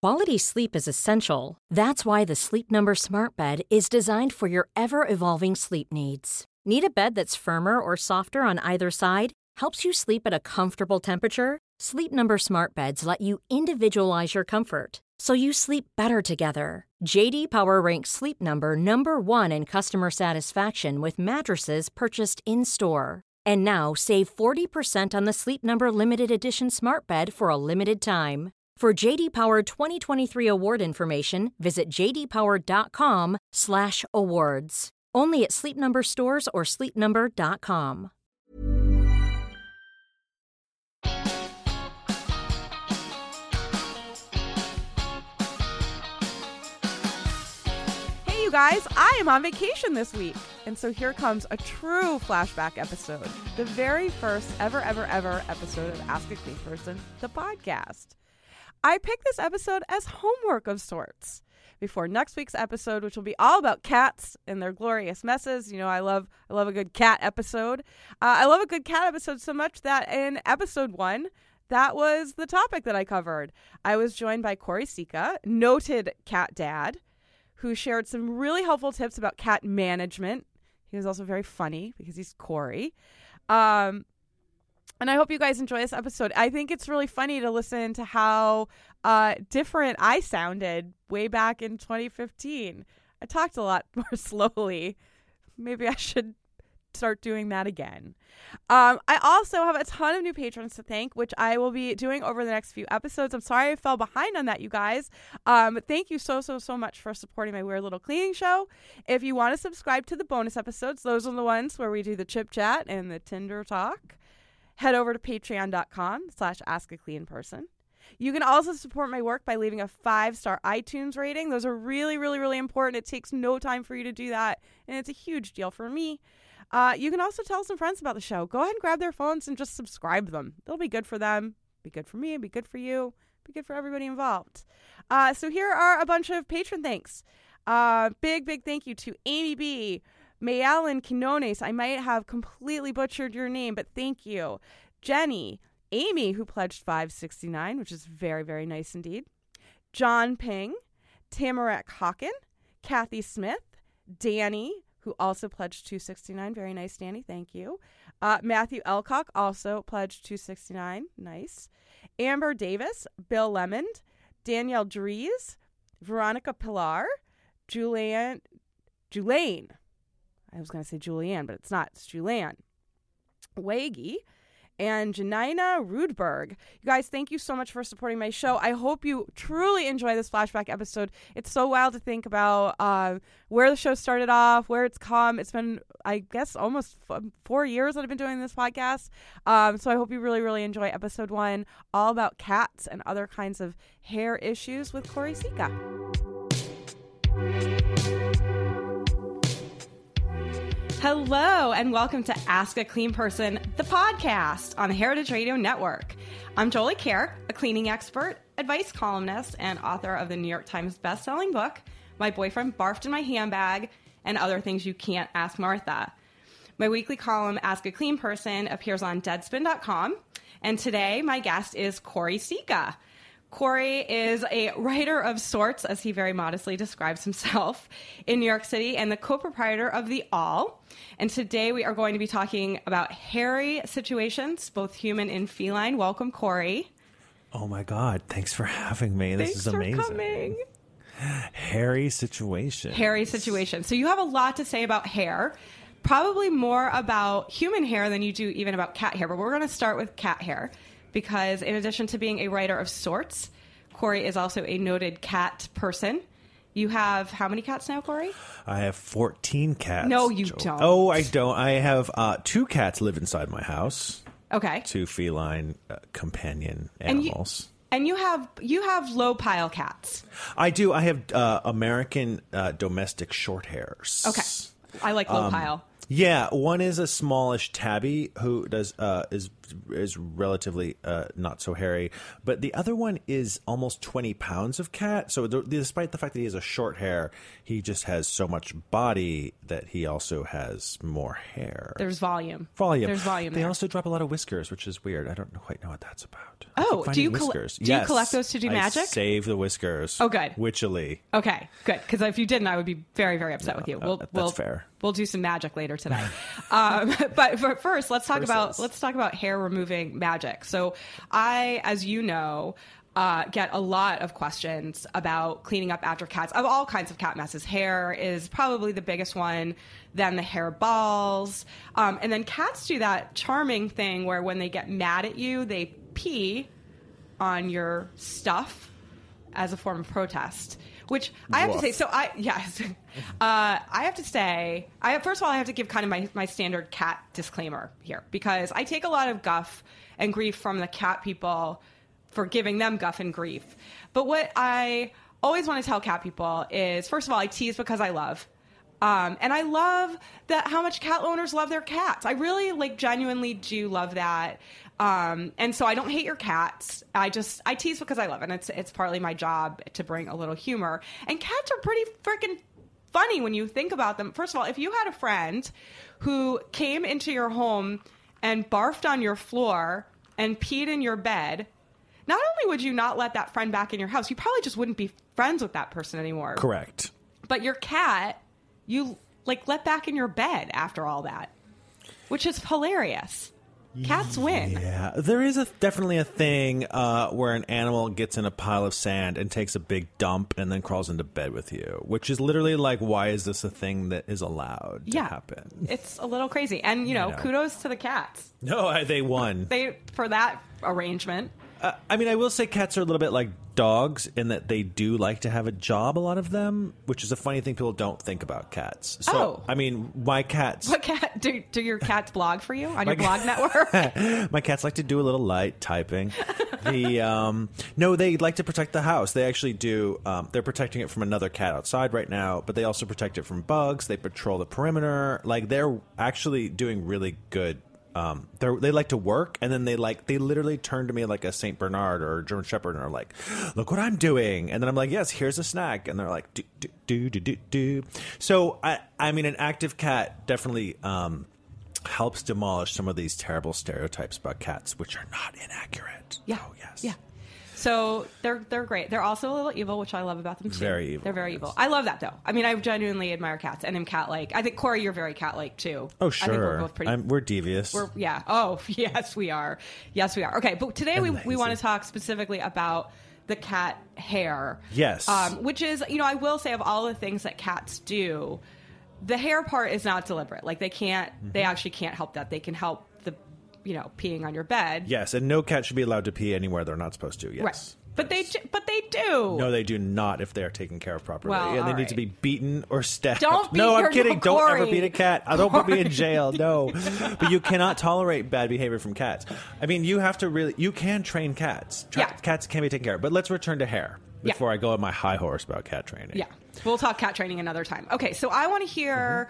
Quality sleep is essential. That's why the Sleep Number Smart Bed is designed for your ever-evolving sleep needs. Need a bed that's firmer or softer on either side? Helps you sleep at a comfortable temperature? Sleep Number Smart Beds let you individualize your comfort, so you sleep better together. J.D. Power ranks Sleep Number number 1 in customer satisfaction with mattresses purchased in-store. And now, save 40% on the Sleep Number Limited Edition Smart Bed for a limited time. For J.D. Power 2023 award information, visit jdpower.com/awards. Only at Sleep Number stores or sleepnumber.com. Hey, you guys, I am on vacation this week. And so here comes a true flashback episode. The very first ever episode of Ask a Clean Person, the podcast. I picked this episode as homework of sorts before next week's episode, which will be all about cats and their glorious messes. You know, I love a good cat episode. I love a good cat episode so much that in episode 1, that was the topic that I covered. I was joined by Corey Sika, noted cat dad, who shared some really helpful tips about cat management. He was also very funny because he's Corey. And I hope you guys enjoy this episode. I think it's really funny to listen to how different I sounded way back in 2015. I talked a lot more slowly. Maybe I should start doing that again. I also have a ton of new patrons to thank, which I will be doing over the next few episodes. I'm sorry I fell behind on that, you guys. But thank you so much for supporting my weird little cleaning show. If you want to subscribe to the bonus episodes, those are the ones where we do the chip chat and the Tinder talk. Head over to patreon.com/askacleanperson. You can also support my work by leaving a 5-star iTunes rating. Those are really, really, really important. It takes no time for you to do that, and it's a huge deal for me. You can also tell some friends about the show. Go ahead and grab their phones and just subscribe them. It'll be good for them, be good for me, be good for you, be good for everybody involved. So here are a bunch of patron thanks. Big thank you to Amy B., Mayalyn Quinones, I might have completely butchered your name, but thank you. Jenny, Amy, who pledged $5.69, which is very, very nice indeed. John Ping, Tamarack Hawken, Kathy Smith, Danny, who also pledged $2.69. Very nice, Danny. Thank you. Matthew Elcock also pledged $2.69. Nice. Amber Davis, Bill Lemond, Danielle Dries, Veronica Pilar, Julaine. I was going to say Julianne, but it's not. It's Julianne Waggy and Janina Rudberg. You guys, thank you so much for supporting my show. I hope you truly enjoy this flashback episode. It's so wild to think about where the show started off, where it's come. It's been, I guess, almost 4 years that I've been doing this podcast. So I hope you really, really enjoy episode 1, all about cats and other kinds of hair issues with Corey Sika. Hello, and welcome to Ask a Clean Person, the podcast on the Heritage Radio Network. I'm Jolie Kerr, a cleaning expert, advice columnist, and author of the New York Times bestselling book, My Boyfriend Barfed in My Handbag, and Other Things You Can't Ask Martha. My weekly column, Ask a Clean Person, appears on Deadspin.com, and today my guest is Corey Sika. Corey is a writer of sorts, as he very modestly describes himself, in New York City, and the co-proprietor of The Awl. And today we are going to be talking about hairy situations, both human and feline. Welcome, Corey. Oh my God. Thanks for having me. This is amazing. Thanks for coming. Hairy situation. Hairy situation. So you have a lot to say about hair, probably more about human hair than you do even about cat hair. But we're going to start with cat hair. Because in addition to being a writer of sorts, Corey is also a noted cat person. You have how many cats now, Corey? I have 14 cats. No, you don't. Oh, I don't. I have 2 cats live inside my house. Okay. 2 feline companion animals. And you have low pile cats. I do. I have American domestic short hairs. Okay. I like low pile. Yeah, one is a smallish tabby who is is relatively not so hairy. But the other one is almost 20 pounds of cat. So despite the fact that he has a short hair, he just has so much body that he also has more hair. There's volume. There's volume. They there. also drop a lot of whiskers, which is weird. I don't quite know what that's about. Oh, do you whiskers? Do you collect those to do magic? I save the whiskers. Oh, good. Witchily. Okay, good. Because if you didn't, I would be very, very upset with you. That's fair. We'll do some magic later today. But first, let's talk about hair removing magic. So I, as you know, get a lot of questions about cleaning up after cats of all kinds of cat messes. Hair is probably the biggest one, then the hair balls. And then cats do that charming thing where when they get mad at you, they pee on your stuff as a form of protest. Which I have to say, I have to say, first of all, I have to give kind of my standard cat disclaimer here, because I take a lot of guff and grief from the cat people for giving them guff and grief. But what I always want to tell cat people is, first of all, I tease because I love. And I love that how much cat owners love their cats. I really genuinely do love that. And so I don't hate your cats. I tease because I love it. And it's partly my job to bring a little humor. And cats are pretty freaking funny when you think about them. First of all, if you had a friend who came into your home and barfed on your floor and peed in your bed, not only would you not let that friend back in your house, you probably just wouldn't be friends with that person anymore. Correct. But your cat, you let back in your bed after all that, which is hilarious. Cats win. Yeah, there is definitely a thing where an animal gets in a pile of sand and takes a big dump and then crawls into bed with you, which is literally why is this a thing that is allowed to happen? It's a little crazy. And, kudos to the cats. No, they won. For that arrangement. I mean, I will say cats are a little bit like dogs in that they do like to have a job, a lot of them, which is a funny thing people don't think about cats. So, I mean, my cats... What cat? Do your cats blog for you on your blog network? My cats like to do a little light typing. No, they like to protect the house. They actually do. They're protecting it from another cat outside right now, but they also protect it from bugs. They patrol the perimeter. They're actually doing really good. They like to work, and then they literally turn to me like a Saint Bernard or a German Shepherd and are like, "Look what I'm doing!" And then I'm like, "Yes, here's a snack," and they're like, "Do." So I mean, an active cat definitely helps demolish some of these terrible stereotypes about cats, which are not inaccurate. Yeah. Oh, yes. Yeah. So they're great. They're also a little evil, which I love about them too. Very evil. They're very evil. I love that though. I mean, I genuinely admire cats and am cat-like. I think Corey, you're very cat-like too. Oh, sure. I think we're both pretty. We're devious. Oh, yes, we are. Yes, we are. Okay, but today we want to talk specifically about the cat hair. Yes. Which is, I will say, of all the things that cats do, the hair part is not deliberate. They can't. Mm-hmm. They actually can't help that. They can help the peeing on your bed. Yes, and no cat should be allowed to pee anywhere they're not supposed to. Yes. Right. But they do. No, they do not if they are taken care of properly. Well, and they need to be beaten or stabbed. Don't beat I'm kidding. Corey. Don't ever beat a cat. Don't put me in jail. No. But you cannot tolerate bad behavior from cats. I mean, you can train cats. Cats can be taken care of. But let's return to hair before I go on my high horse about cat training. Yeah. We'll talk cat training another time. Okay, so I want to hear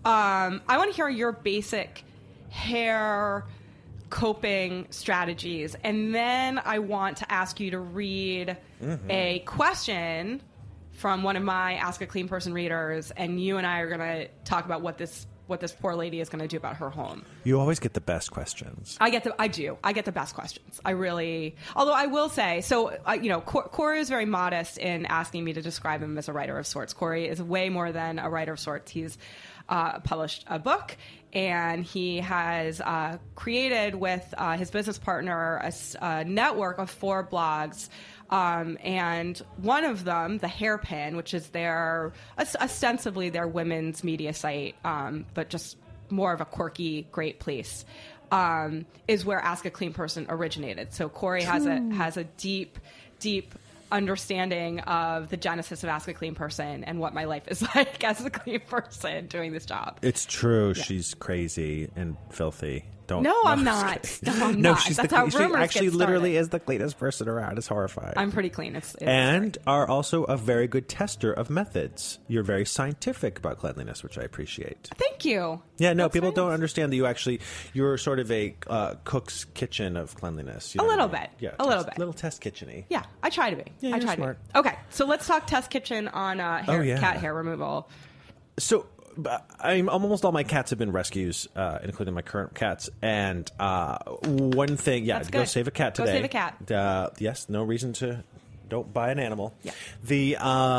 your basic hair coping strategies, and then I want to ask you to read a question from one of my Ask a Clean Person readers, and you and I are going to talk about what this poor lady is going to do about her home. You always get the best questions. I do. I get the best questions. I really, although I will say, so, Corey is very modest in asking me to describe him as a writer of sorts. Corey is way more than a writer of sorts. He's published a book, and he has created with his business partner a network of 4 blogs. And one of them, The Hairpin, which is ostensibly their women's media site, but just more of a quirky, great place, is where Ask a Clean Person originated. So Corey has a deep understanding of the genesis of Ask a Clean Person and what my life is like as a clean person doing this job. It's true. Yeah. She's crazy and filthy. Don't. No, I'm just not. kidding. No, I'm No, not. she's That's the, how she rumors actually get started. literally is the cleanest person around. It's horrifying. I'm pretty clean. It's and are also a very good tester of methods. You're very scientific about cleanliness, which I appreciate. Thank you. Yeah, no, That's people nice. don't understand that you're sort of a cook's kitchen of cleanliness. You A know what little I mean? bit. Yeah, A little bit. Little test kitchen-y. Yeah, I try to be. Yeah, I you're try smart. to be. Okay, so let's talk test kitchen on cat hair removal. So, almost all my cats have been rescues, including my current cats. And one thing, That's go good. save a cat Go today. save a cat. Yes, no reason to don't buy an animal. Yeah. The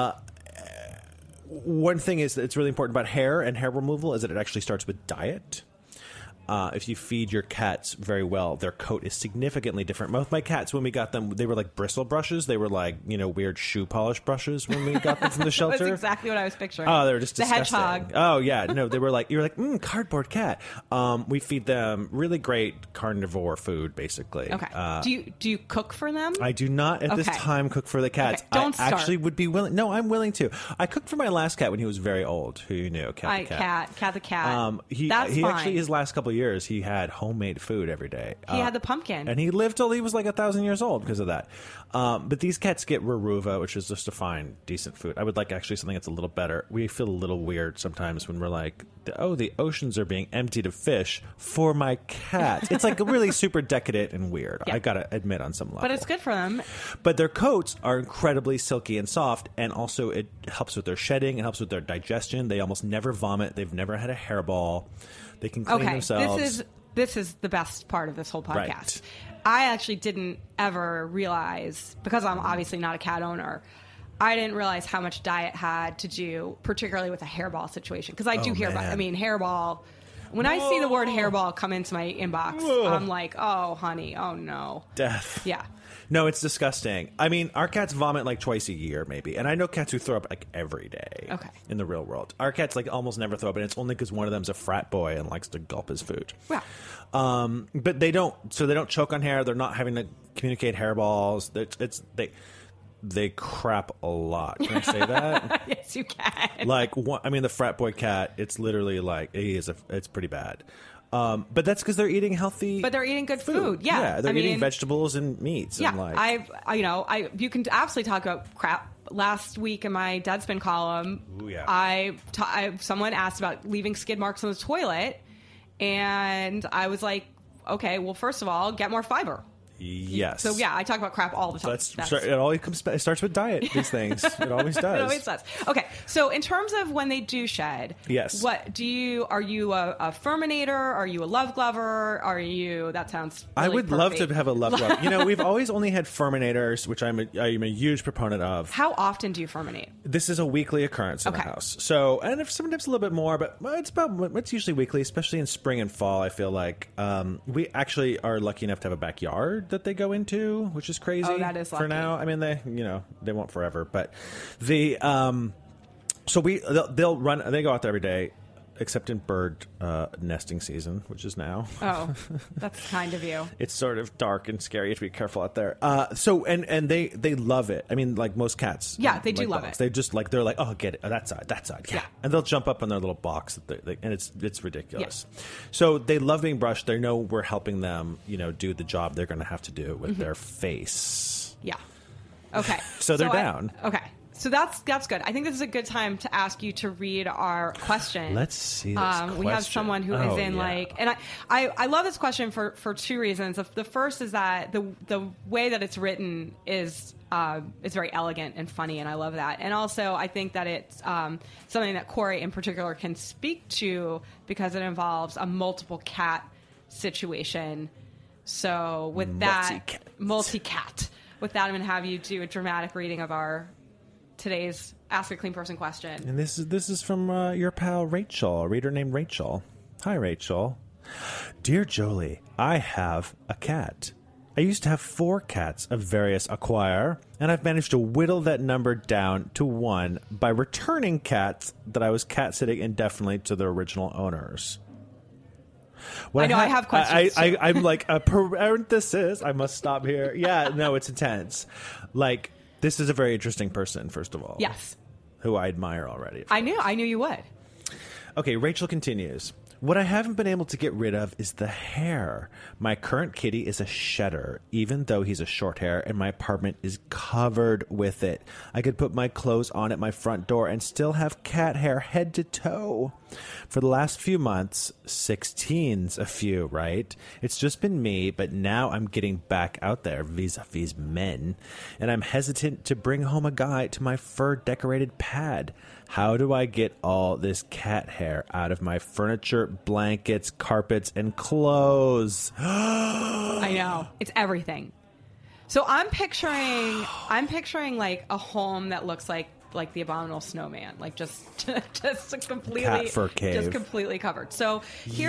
one thing is that it's really important about hair and hair removal is that it actually starts with diet. If you feed your cats very well, their coat is significantly different. Both my cats, when we got them, they were like bristle brushes. They were like, weird shoe polish brushes when we got them from the shelter. That's exactly what I was picturing. Oh, they were just the disgusting. hedgehog. Oh, yeah. No, they were like, you're like, cardboard cat. We feed them really great carnivore food, basically. Okay. Do you cook for them? I do not at this Okay. time cook for the cats. Okay, don't I start. actually would be willing. No, I'm willing to. I cooked for my last cat when he was very old. Who you knew? Cat the cat. Cat the cat. He That's fine. actually his last couple of years he had homemade food every day. He had the pumpkin. and he lived till he was like 1,000 years old because of that. But these cats get Raruva, which is just a fine, decent food. I would like actually something that's a little better. We feel a little weird sometimes when we're like, the oceans are being emptied of fish for my cats. It's like really super decadent and weird. Yeah. I gotta admit on some level. But it's good for them. But their coats are incredibly silky and soft, and also it helps with their shedding. It helps with their digestion. They almost never vomit. They've never had a hairball. They can clean Okay, themselves. this is the best part of this whole podcast. Right. I actually didn't ever realize, because I'm obviously not a cat owner, I didn't realize how much diet had to do, particularly with a hairball situation. Because I do hear about, hairball. When I see the word hairball come into my inbox, I'm like, oh, honey, oh no. Death. Yeah. No, it's disgusting. I mean, our cats vomit like twice a year, maybe. And I know cats who throw up like every day. Okay. In the real world. Our cats like almost never throw up, and it's only because one of them's a frat boy and likes to gulp his food. Yeah. But they don't choke on hair. They're not having to communicate hairballs. They crap a lot. Can I say that? Yes, you can. Like, the frat boy cat, it's literally like, it's pretty bad. But that's because they're eating healthy. But they're eating good food. Yeah. They're eating vegetables and meats. Yeah, and like, you can absolutely talk about crap. Last week in my Deadspin column, Ooh, yeah. Someone asked about leaving skid marks on the toilet, and I was like, okay, well, first of all, get more fiber. Yes. So yeah, I talk about crap all the time. It starts with diet. These things. It always does. It always does. Okay, so in terms of when they do shed, yes. What do you? Are you a Furminator? Are you a Love Glover? Are you? That sounds. Really I would love perfect. to have a Love Glove. We've always only had Furminators, which I'm a huge proponent of. How often do you furminate? This is a weekly occurrence in the house. So, and if sometimes a little bit more, but it's usually weekly, especially in spring and fall. I feel like we actually are lucky enough to have a backyard that they go into, which is crazy. Oh, that is for lucky. now. I mean, they won't forever, but they'll run. They go out there every day, except in bird nesting season, which is now. Oh, that's kind of you. It's sort of dark and scary. You have to be careful out there. And they love it. I mean, like most cats. Yeah, they do love dogs. it. They just they're like, oh, get it, that side, yeah. And they'll jump up in their little box, and it's ridiculous. Yeah. So they love being brushed. They know we're helping them, do the job they're going to have to do with their face. Yeah. Okay. So they're down. Okay. So that's good. I think this is a good time to ask you to read our question. Let's see this question. We have someone who is in and I love this question for two reasons. The first is that the way that it's written is very elegant and funny, and I love that. And also, I think that it's something that Corey in particular can speak to because it involves a multiple cat situation. So with multi-cat. With that, I'm going to have you do a dramatic reading of our today's Ask a Clean Person question. And this is from your pal Rachel, a reader named Rachel. Hi, Rachel. Dear Jolie, I have a cat. I used to have 4 cats of various acquire, and I've managed to whittle that number down to 1 by returning cats that I was cat-sitting indefinitely to their original owners. I have questions. I'm like, a parenthesis. I must stop here. Yeah, no, it's intense. Like, this is a very interesting person, first of all. Yes. Who I admire already. I knew you would. Okay, Rachel continues. What I haven't been able to get rid of is the hair. My current kitty is a shedder, even though he's a short hair, and my apartment is covered with it. I could put my clothes on at my front door and still have cat hair head to toe. For the last few months, 16's a few, right? It's just been me, but now I'm getting back out there vis-a-vis men, and I'm hesitant to bring home a guy to my fur-decorated pad. How do I get all this cat hair out of my furniture, blankets, carpets, and clothes? I know. It's everything. So I'm picturing like a home that looks like the Abominable Snowman, like just completely Cat fur cave. just completely covered. So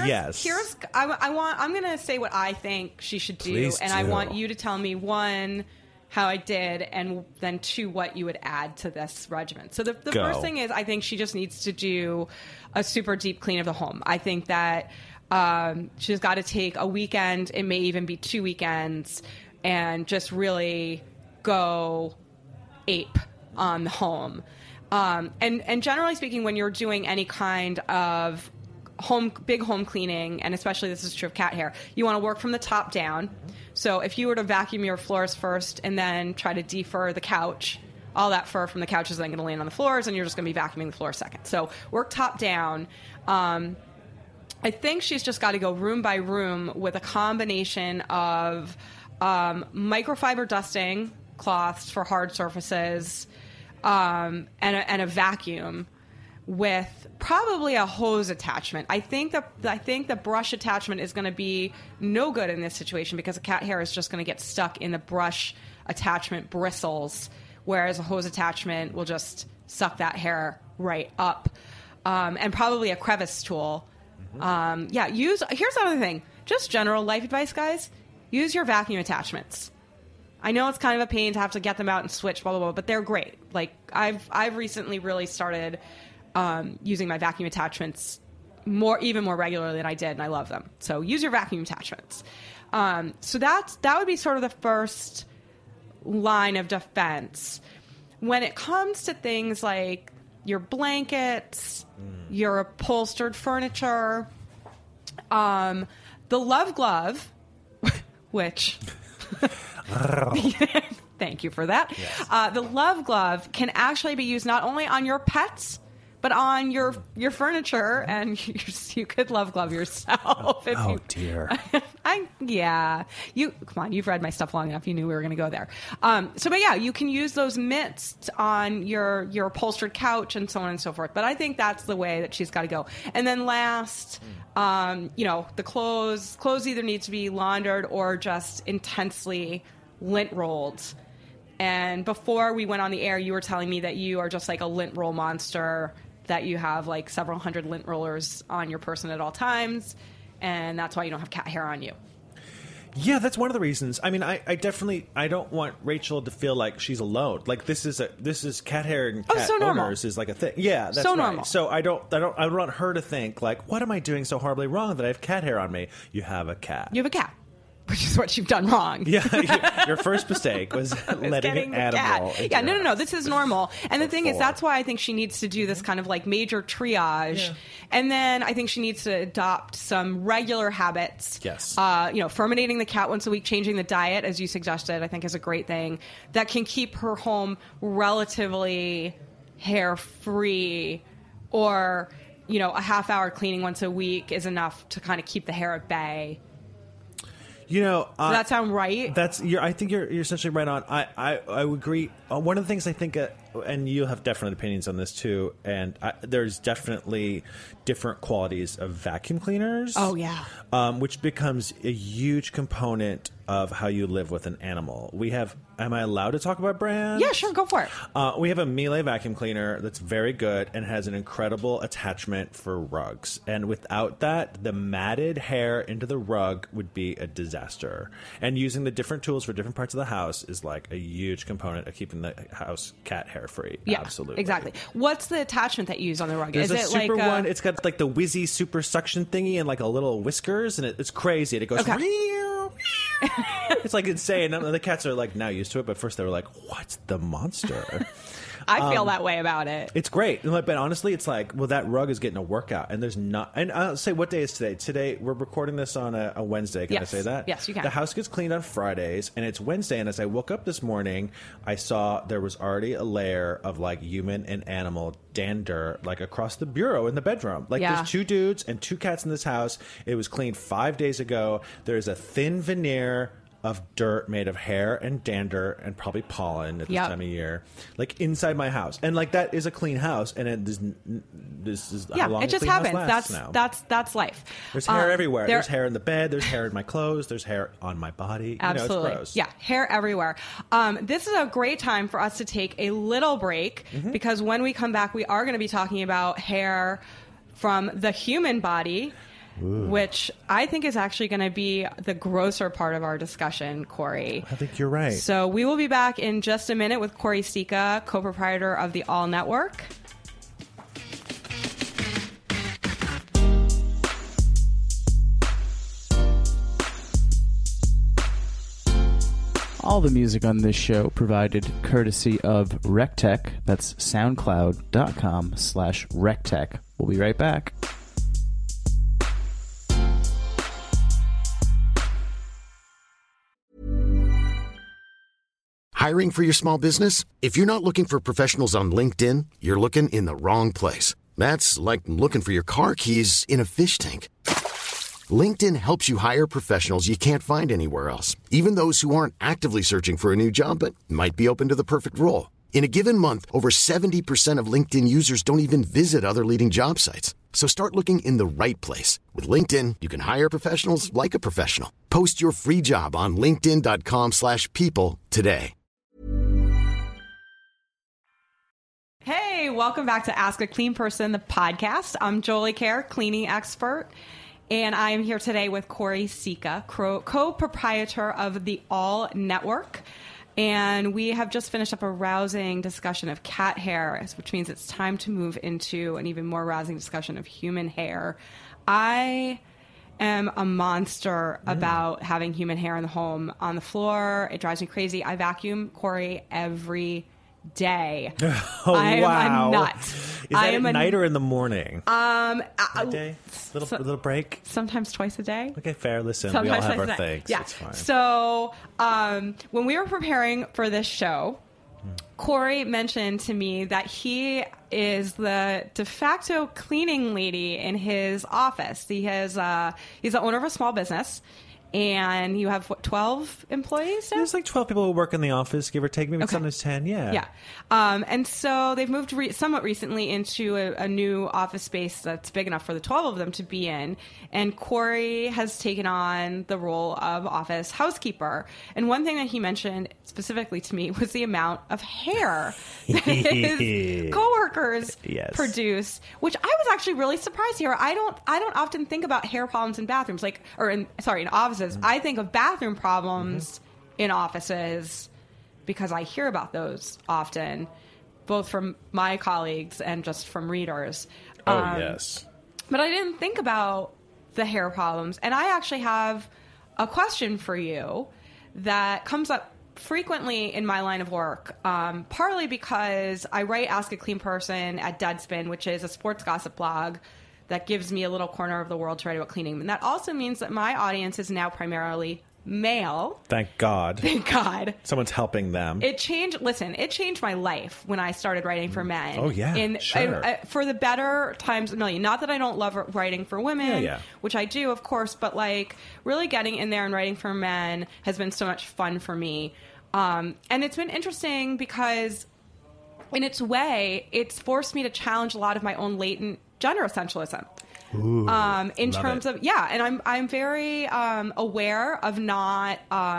I'm going to say what I think she should do. Please and do. I want you to tell me, one, how I did, and then two, what you would add to this regimen. So the first thing is, I think she just needs to do a super deep clean of the home. I think that she's got to take a weekend, it may even be 2 weekends, and just really go ape on the home. And generally speaking, when you're doing any kind of big home cleaning, and especially this is true of cat hair, you want to work from the top down. So if you were to vacuum your floors first and then try to defur the couch, all that fur from the couch is then going to land on the floors, and you're just going to be vacuuming the floor second. So work top down. I think she's just got to go room by room with a combination of microfiber dusting cloths for hard surfaces, and a vacuum with probably a hose attachment. I think the brush attachment is going to be no good in this situation because the cat hair is just going to get stuck in the brush attachment bristles, whereas a hose attachment will just suck that hair right up. And probably a crevice tool. Here's another thing. Just general life advice, guys. Use your vacuum attachments. I know it's kind of a pain to have to get them out and switch, blah, blah, blah, but they're great. Like, I've recently really started using my vacuum attachments even more regularly than I did, and I love them. So use your vacuum attachments. So that would be sort of the first line of defense. When it comes to things like your blankets, your upholstered furniture, the Love Glove, which... Thank you for that. Yes. The Love Glove can actually be used not only on your pets, but on your furniture, and you could Love Glove yourself. Dear. Come on, you've read my stuff long enough. You knew we were going to go there. You can use those mitts on your upholstered couch and so on and so forth. But I think that's the way that she's got to go. And then last, the clothes either need to be laundered or just intensely lint rolled. And before we went on the air, you were telling me that you are just like a lint roll monster, that you have like several hundred lint rollers on your person at all times, and that's why you don't have cat hair on you. Yeah, that's one of the reasons. I mean, I definitely don't want Rachel to feel like she's alone. Like this is cat hair and cat owners is like a thing. Yeah, that's so normal. So I don't want her to think like, what am I doing so horribly wrong that I have cat hair on me? You have a cat. You have a cat. Which is what you've done wrong. Yeah, your first mistake was letting an animal. Yeah, no. This is normal. And the thing is, that's why I think she needs to do this kind of like major triage. Yeah. And then I think she needs to adopt some regular habits. Yes. Ferminating the cat once a week, changing the diet, as you suggested, I think is a great thing that can keep her home relatively hair-free, or, a half-hour cleaning once a week is enough to kind of keep the hair at bay. Does that sound right? I think you're essentially right on. I would agree. One of the things I think, and you'll have definite opinions on this too, and there's definitely different qualities of vacuum cleaners. Oh, yeah. Which becomes a huge component of how you live with an animal. Am I allowed to talk about brands? Yeah, sure, go for it. We have a Miele vacuum cleaner that's very good and has an incredible attachment for rugs. And without that, the matted hair into the rug would be a disaster. And using the different tools for different parts of the house is like a huge component of keeping the house cat hair free. Yeah, absolutely. Exactly. What's the attachment that you use on the rug? There's a super one. It's got like the whizzy super suction thingy and like a little whiskers, and it's crazy. And it goes... Okay. It's like insane. And the cats are like now used to it, but first they were like, "What's the monster?" I feel that way about it. It's great, but honestly, it's like, well, that rug is getting a workout, and there's not. And I'll say, what day is today? Today we're recording this on a Wednesday. Can I say that? Yes, you can. The house gets cleaned on Fridays, and it's Wednesday. And as I woke up this morning, I saw there was already a layer of like human and animal dander like across the bureau in the bedroom. Like there's 2 dudes and 2 cats in this house. It was cleaned 5 days ago. There's a thin veneer of dirt made of hair and dander and probably pollen at this time of year, like inside my house. And like that is a clean house, and this is how long it just happens. That's life. There's hair everywhere. There's hair in the bed. There's hair in my clothes. There's hair on my body. Absolutely, you know, it's gross. Yeah, hair everywhere. This is a great time for us to take a little break because when we come back, we are going to be talking about hair from the human body. Ooh. Which I think is actually going to be the grosser part of our discussion, Corey. I think you're right. So we will be back in just a minute with Corey Sika, co-proprietor of the All Network. All the music on this show provided courtesy of RecTech. That's soundcloud.com/RecTech. We'll be right back. Hiring for your small business? If you're not looking for professionals on LinkedIn, you're looking in the wrong place. That's like looking for your car keys in a fish tank. LinkedIn helps you hire professionals you can't find anywhere else, even those who aren't actively searching for a new job but might be open to the perfect role. In a given month, over 70% of LinkedIn users don't even visit other leading job sites. So start looking in the right place. With LinkedIn, you can hire professionals like a professional. Post your free job on linkedin.com/people today. Hey, welcome back to Ask a Clean Person, the podcast. I'm Jolie Kerr, cleaning expert, and I am here today with Corey Sika, co-proprietor of the All Network. And we have just finished up a rousing discussion of cat hair, which means it's time to move into an even more rousing discussion of human hair. I am a monster about having human hair in the home, on the floor. It drives me crazy. I vacuum, Corey, every day. Oh, I am wow. a nut. Is that at night or in the morning? Day? Little break? Sometimes twice a day. Okay, fair. Listen, Sometimes we all have our twice a day. things. Yeah. It's fine. So when we were preparing for this show, Corey mentioned to me that he is the de facto cleaning lady in his office. He's the owner of a small business. And you have, 12 employees now? There's like 12 people who work in the office, give or take, maybe sometimes 10, yeah. Yeah. And so they've moved somewhat recently into a new office space that's big enough for the 12 of them to be in. And Corey has taken on the role of office housekeeper. And one thing that he mentioned specifically to me was the amount of hair that his coworkers produce, which I was actually really surprised here. I don't often think about hair problems in bathrooms, in offices. I think of bathroom problems in offices because I hear about those often, both from my colleagues and just from readers. Yes. But I didn't think about the hair problems. And I actually have a question for you that comes up frequently in my line of work, partly because I write Ask a Clean Person at Deadspin, which is a sports gossip blog that gives me a little corner of the world to write about cleaning. And that also means that my audience is now primarily male. Thank God. Thank God. Someone's helping them. It changed my life when I started writing for men. Oh, yeah. Sure. For the better times a million. Not that I don't love writing for women, which I do, of course, but like really getting in there and writing for men has been so much fun for me. And it's been interesting because in its way, it's forced me to challenge a lot of my own latent gender essentialism. Ooh, in terms of and I'm very aware of not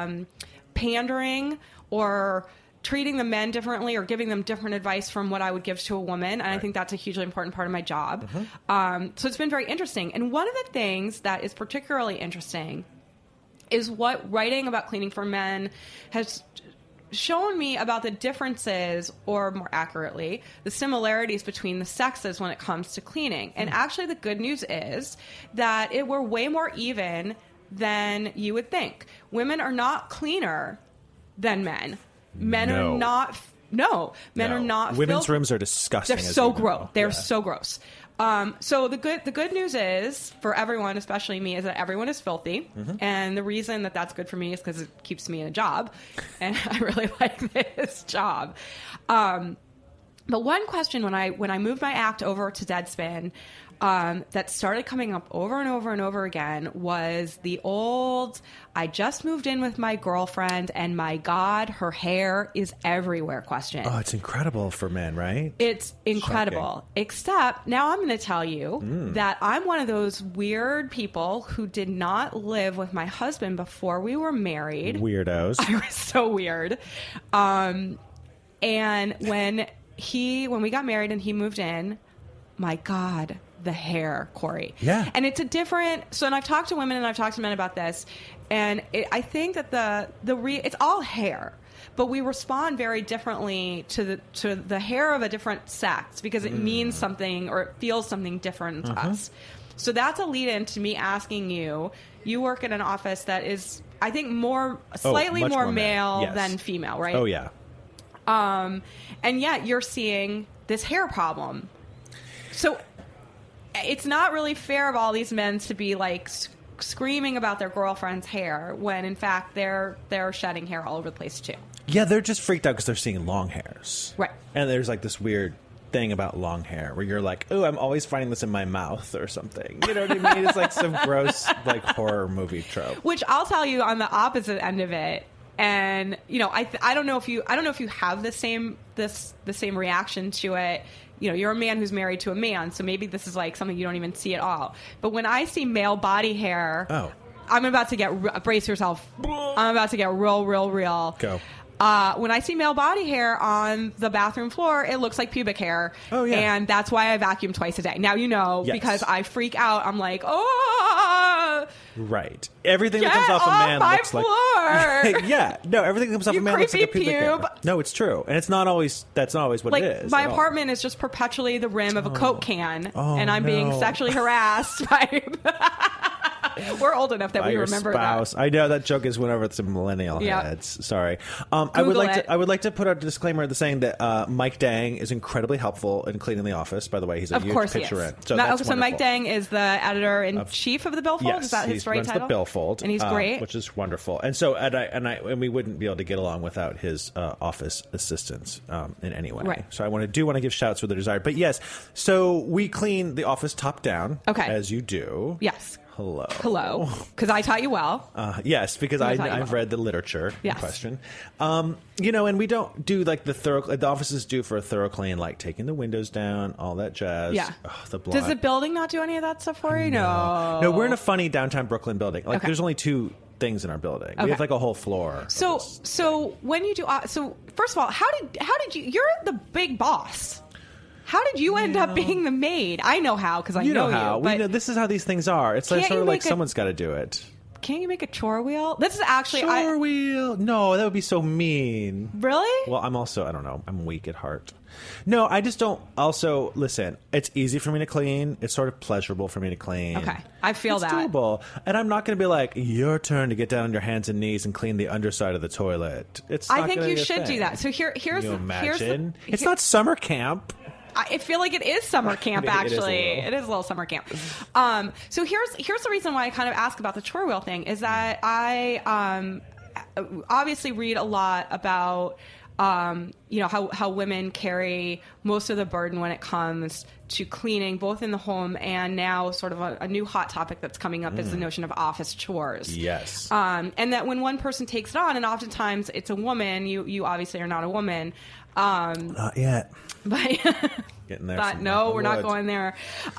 pandering or treating the men differently or giving them different advice from what I would give to a woman, and I think that's a hugely important part of my job. So it's been very interesting. And one of the things that is particularly interesting is what writing about cleaning for men has shown me about the differences, or more accurately, the similarities between the sexes when it comes to cleaning. And actually the good news is that we're way more even than you would think. Women are not cleaner than men. Men No. are not. No, men No. are not. Women's rooms are disgusting. They're as so you know. gross. They're Yeah. so gross. So the good news is for everyone, especially me, is that everyone is filthy, and the reason that that's good for me is because it keeps me in a job, and I really like this job. But one question when I moved my act over to Deadspin, that started coming up over and over and over again was the old, I just moved in with my girlfriend and my God, her hair is everywhere question. Oh, it's incredible for men, right? It's incredible. Shocking. Except now I'm going to tell you that I'm one of those weird people who did not live with my husband before we were married. Weirdos. I was so weird. And when we got married and he moved in, my God, the hair, Corey. Yeah. And it's a different, so, and I've talked to women and I've talked to men about this, and I think that it's all hair, but we respond very differently to the hair of a different sex because it means something or it feels something different to us. So that's a lead in to me asking you work in an office that is, I think, slightly much more more male male. Yes. than female, right? Oh, yeah. And yet you're seeing this hair problem. So it's not really fair of all these men to be like screaming about their girlfriend's hair when in fact they're shedding hair all over the place too. Yeah, they're just freaked out because they're seeing long hairs. Right. And there's like this weird thing about long hair where you're like, oh, I'm always finding this in my mouth or something. You know what I mean? It's like some gross like horror movie trope. Which I'll tell you on the opposite end of it. And I don't know if you have the same reaction to it. You know, you're a man who's married to a man, so maybe this is like something you don't even see at all. But when I see male body hair, I'm about to get brace yourself. I'm about to get real. Go. When I see male body hair on the bathroom floor, it looks like pubic hair. Oh, yeah. And that's why I vacuum twice a day. Now you know, Yes. because I freak out. I'm like, oh, Right. Everything get that comes off a man my looks floor. like yeah. No, everything that comes off You a man looks like a creepy pubic hair. pube. No, it's true, and that's not always what Like, it is. my at all. apartment is just perpetually the rim of a Coke can, Oh, and I'm being no. sexually harassed by... We're old enough that by we your remember spouse. that. I know that joke is went over to millennial Yeah. heads. Sorry. I would like to put out a disclaimer saying that Mike Dang is incredibly helpful in cleaning the office. By the way, he's a Of huge course he picture is. in. So that's so Mike wonderful. Dang is the editor-in-chief of the Billfold? Yes, Is that his he right runs title? the Billfold, And he's great. which is wonderful. And so, and we wouldn't be able to get along without his office assistance in any way. Right. So I want to give shouts where they're desired. But yes, so we clean the office top down, Okay. as you do. Yes. Hello. Because I taught you well. Yes, because I'll tell you I've about. read the literature in Yes. question. And we don't do like the offices do for a thorough clean, like taking the windows down, all that jazz. Yeah. The block. Does the building not do any of that stuff for you? No. No, we're in a funny downtown Brooklyn building. Like, Okay. there's only two things in our building. We Okay. have like a whole floor. So when you do, so first of all, how did you? You're the big boss. How did you end up being the maid? I know how because I you know know how you. we But know this is how these things are. It's like Can't sort of you like make a- someone's got to do it. can't you make a chore wheel? This is actually Chore wheel. No, that would be so mean. Really? Well, I'm also, I don't know, I'm weak at heart. No, I just don't. Also, listen, it's easy for me to clean. It's sort of pleasurable for me to clean. Okay. I feel it's that. doable. And I'm not going to be like, your turn to get down on your hands and knees and clean the underside of the toilet. It's I not think gonna you be a should do thing. that. So here's Can you the imagine? It's not summer camp. I feel like it is summer camp. It is a Actually, little. it is a little summer camp. So here's the reason why I kind of ask about the chore wheel thing is that I obviously read a lot about how women carry most of the burden when it comes to cleaning, both in the home and now sort of a new hot topic that's coming up is the notion of office chores. Yes. And that when one person takes it on, and oftentimes it's a woman, you obviously are not a woman. Not yet. But Getting there. but some no, knock on we're not wood. going there.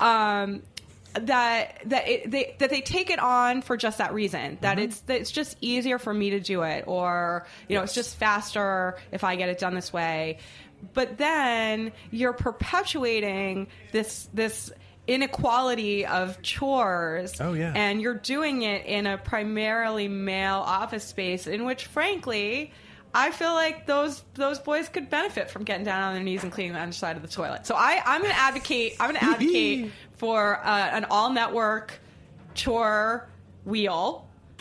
That they take it on for just that reason. That it's just easier for me to do it, or it's just faster if I get it done this way. But then you're perpetuating this inequality of chores. Oh, yeah. And you're doing it in a primarily male office space in which, frankly, I feel like those boys could benefit from getting down on their knees and cleaning the underside of the toilet. So I'm going to advocate for an all network chore wheel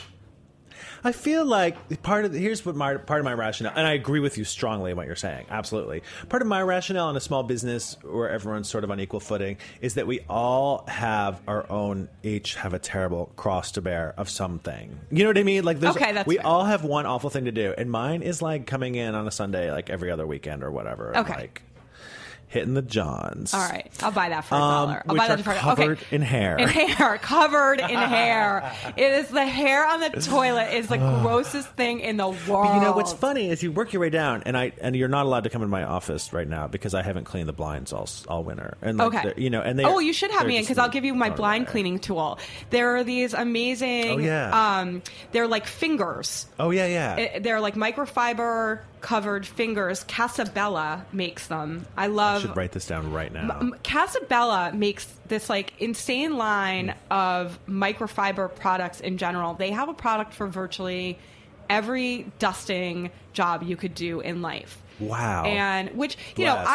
I feel like here's what part of my rationale, and I agree with you strongly in what you're saying. Absolutely. Part of my rationale in a small business where everyone's sort of on equal footing is that we all have each have a terrible cross to bear of something. You know what I mean? Like, we fair. all have one awful thing to do, and mine is like coming in on a Sunday, like every other weekend or whatever. And like hitting the Johns. All right. I'll buy that for $1. I'll which buy that are for covered in hair. Covered in hair. It is the hair on the toilet is the grossest thing in the world. But you know what's funny is you work your way down, and you're not allowed to come into my office right now because I haven't cleaned the blinds all winter. And like, you know, and they. Oh, you should have me in because I'll give you my blind cleaning tool. There are these amazing. Oh yeah. They're like fingers. Oh yeah. They're like microfiber covered fingers. Casabella makes them. I should write this down right now. Casabella makes this like insane line of microfiber products in general. They have a product for virtually every dusting job you could do in life. Wow. And which, you know,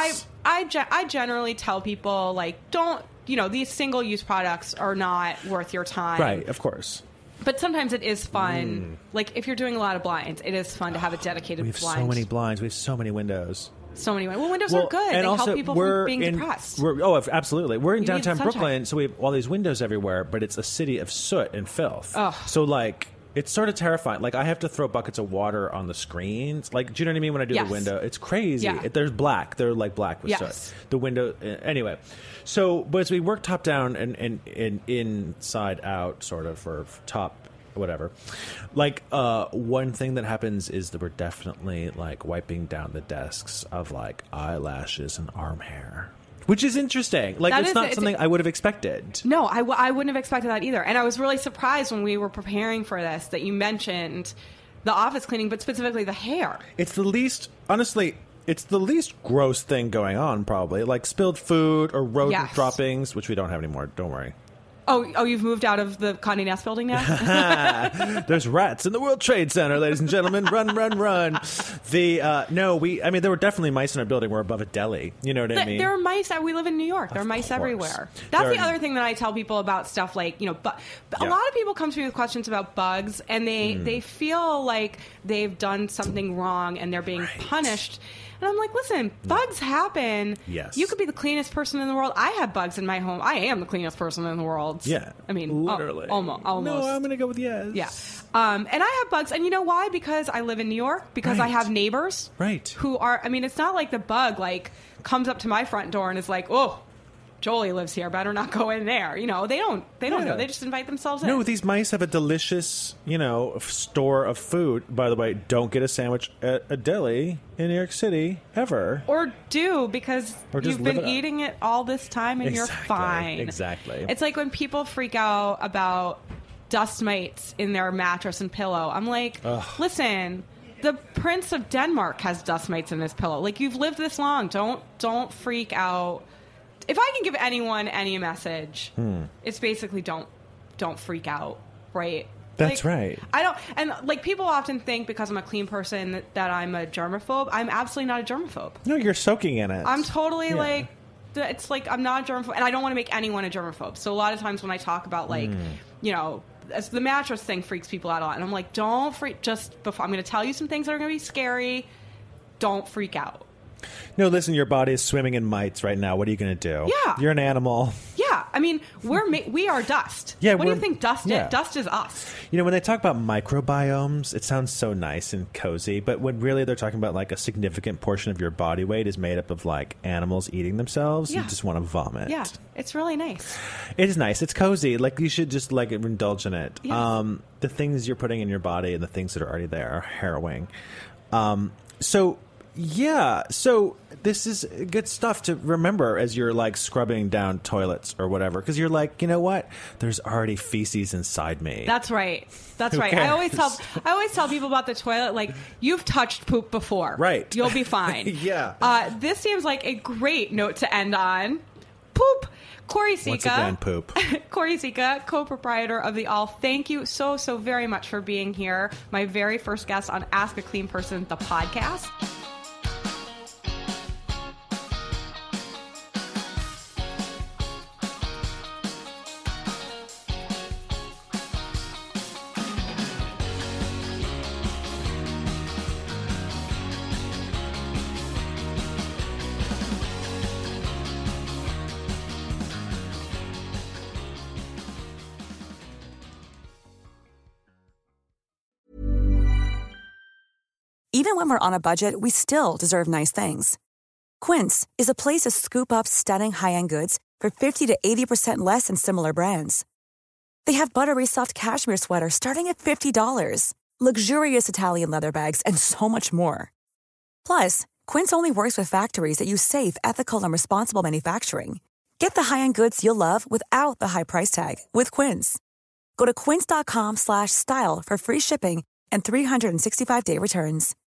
I generally tell people, like, don't, you know, these single-use products are not worth your time. Right, of course. But sometimes it is fun. Like, if you're doing a lot of blinds, it is fun to have a dedicated blind. We have so many blinds. We have so many windows. So many windows. Well, windows are good. They help people from being depressed. Absolutely. We're in downtown sunshine. Brooklyn, so we have all these windows everywhere, but it's a city of soot and filth. Ugh. So, like, it's sort of terrifying. Like, I have to throw buckets of water on the screens. Like, do you know what I mean when I do the window? It's crazy. Yeah. There's black. They're, like, black with soot. The window... Anyway. So, but as we work top down and inside out, sort of, for top... whatever, like one thing that happens is that we're definitely like wiping down the desks of like eyelashes and arm hair, which is interesting. Like, it's not something I would have expected. No, I wouldn't have expected that either. And I was really surprised when we were preparing for this that you mentioned the office cleaning, but specifically the hair. It's the least, honestly, it's the least gross thing going on, probably. Like spilled food or rodent droppings, which we don't have anymore. Don't worry. Oh, you've moved out of the Condé Nast building now? There's rats in the World Trade Center, ladies and gentlemen. Run, run, run. There were definitely mice in our building. We're above a deli. You know what I mean? There are mice. We live in New York. There are mice everywhere. That's the other thing that I tell people about stuff like, you know, a lot of people come to me with questions about bugs, and they feel like they've done something wrong and they're being punished. And I'm like, listen, bugs happen. Yes. You could be the cleanest person in the world. I have bugs in my home. I am the cleanest person in the world. Yeah. I mean, literally. Almost. No, I'm going to go with yes. Yeah. And I have bugs. And you know why? Because I live in New York. Because I have neighbors. Right. Who are, I mean, it's not like the bug, like, comes up to my front door and is like, oh, Jolie lives here, better not go in there. You know, they don't know. They just invite themselves in. No, these mice have a delicious, you know, store of food. By the way, don't get a sandwich at a deli in New York City ever. Or do, because you've been eating it all this time and you're fine. Exactly. It's like when people freak out about dust mites in their mattress and pillow. I'm like, listen, the Prince of Denmark has dust mites in his pillow. Like, you've lived this long. Don't freak out. If I can give anyone any message, it's basically don't freak out, right? That's like, right. I don't, and like people often think because I'm a clean person that I'm a germaphobe. I'm absolutely not a germaphobe. No, you're soaking in it. I'm totally like, it's like I'm not a germaphobe, and I don't want to make anyone a germaphobe. So a lot of times when I talk about like, you know, as the mattress thing freaks people out a lot, and I'm like, don't freak. Just before I'm going to tell you some things that are going to be scary. Don't freak out. No, listen, your body is swimming in mites right now. What are you going to do? Yeah. You're an animal. Yeah. I mean, we are dust. Yeah, what do you think dust is? Dust is us. You know, when they talk about microbiomes, it sounds so nice and cozy, but when really they're talking about like a significant portion of your body weight is made up of like animals eating themselves, you just want to vomit. Yeah. It's really nice. It is nice. It's cozy. Like, you should just like indulge in it. Yes. The things you're putting in your body and the things that are already there are harrowing. Yeah, so this is good stuff to remember as you're like scrubbing down toilets or whatever, because you're like, you know what? There's already feces inside me. That's right. That's Who right. cares? I always tell people about the toilet, like, you've touched poop before. Right. You'll be fine. Yeah. This seems like a great note to end on. Poop. Corey Sika. Once again, poop. Corey Sika, co-proprietor of The All. Thank you so very much for being here. My very first guest on Ask a Clean Person, the podcast. Even when we're on a budget, we still deserve nice things. Quince is a place to scoop up stunning high-end goods for 50 to 80% less than similar brands. They have buttery soft cashmere sweaters starting at $50, luxurious Italian leather bags, and so much more. Plus, Quince only works with factories that use safe, ethical, and responsible manufacturing. Get the high-end goods you'll love without the high price tag with Quince. Go to quince.com/style for free shipping and 365-day returns.